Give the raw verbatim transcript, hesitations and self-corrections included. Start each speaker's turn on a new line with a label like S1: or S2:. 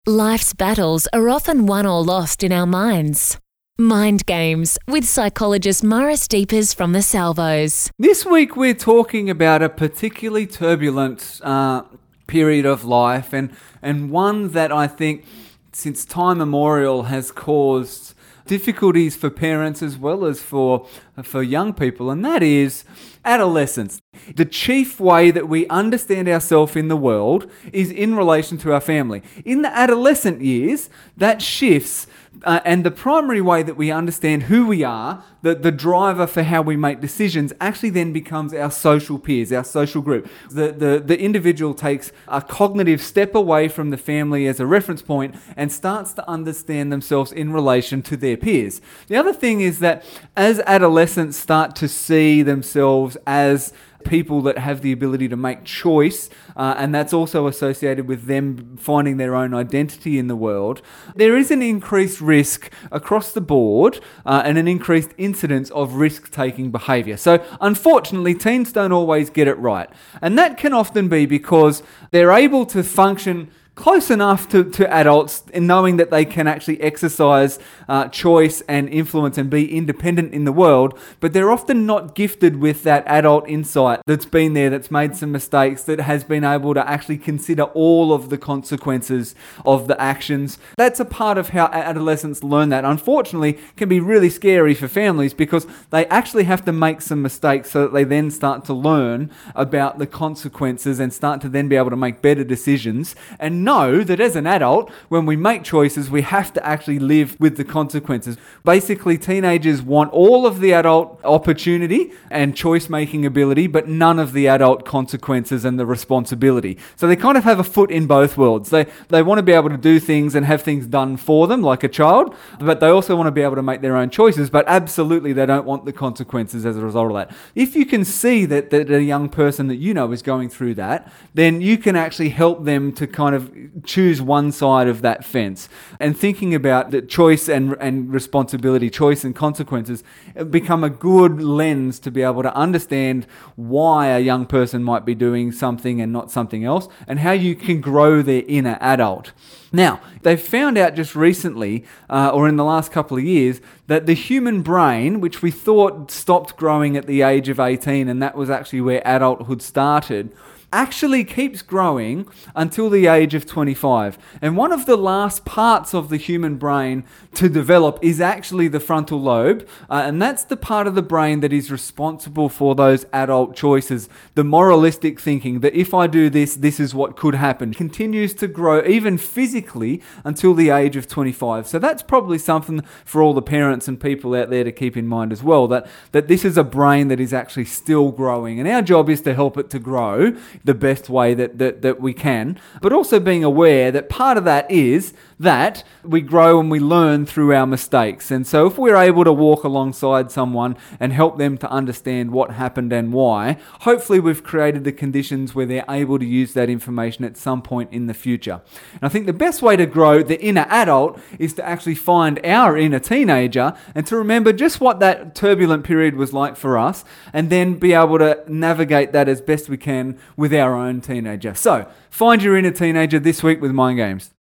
S1: Life's battles are often won or lost in our minds. Mind Games with psychologist Maurice Deepers from the Salvos.
S2: This week we're talking about a particularly turbulent uh, period of life and, and one that I think since time immemorial has caused difficulties for parents as well as for for young people, and that is adolescence. The chief way that we understand ourselves in the world is in relation to our family. In the adolescent years, that shifts, uh, and the primary way that we understand who we are, the, the driver for how we make decisions, actually then becomes our social peers, our social group. The, the, the individual takes a cognitive step away from the family as a reference point and starts to understand themselves in relation to their peers. The other thing is that as adolescents start to see themselves as people that have the ability to make choice, uh, and that's also associated with them finding their own identity in the world, there is an increased risk across the board uh, and an increased incidence of risk-taking behaviour. So unfortunately, teens don't always get it right. And that can often be because they're able to function close enough to, to adults in knowing that they can actually exercise uh, choice and influence and be independent in the world, but they're often not gifted with that adult insight that's been there, that's made some mistakes, that has been able to actually consider all of the consequences of the actions. That's a part of how adolescents learn that. Unfortunately, can be really scary for families because they actually have to make some mistakes so that they then start to learn about the consequences and start to then be able to make better decisions and know that as an adult, when we make choices, we have to actually live with the consequences. Basically, teenagers want all of the adult opportunity and choice-making ability, but none of the adult consequences and the responsibility. So they kind of have a foot in both worlds. They they want to be able to do things and have things done for them, like a child, but they also want to be able to make their own choices, but absolutely they don't want the consequences as a result of that. If you can see that, that a young person that you know is going through that, then you can actually help them to kind of choose one side of that fence. And thinking about the choice and, and responsibility, choice and consequences, become a good lens to be able to understand why a young person might be doing something and not something else, and how you can grow their inner adult. Now, they've found out just recently, uh, or in the last couple of years, that the human brain, which we thought stopped growing at the age of eighteen, and that was actually where adulthood started, actually keeps growing until the age of twenty-five. And one of the last parts of the human brain to develop is actually the frontal lobe, uh, and that's the part of the brain that is responsible for those adult choices, the moralistic thinking that if I do this, this is what could happen, continues to grow even physically until the age of twenty-five. So that's probably something for all the parents and people out there to keep in mind as well, that, that this is a brain that is actually still growing, and our job is to help it to grow the best way that, that, that we can, but also being aware that part of that is that we grow and we learn through our mistakes. And so if we're able to walk alongside someone and help them to understand what happened and why, hopefully we've created the conditions where they're able to use that information at some point in the future. And I think the best way to grow the inner adult is to actually find our inner teenager and to remember just what that turbulent period was like for us, and then be able to navigate that as best we can with our own teenager. So, find your inner teenager this week with Mind Games.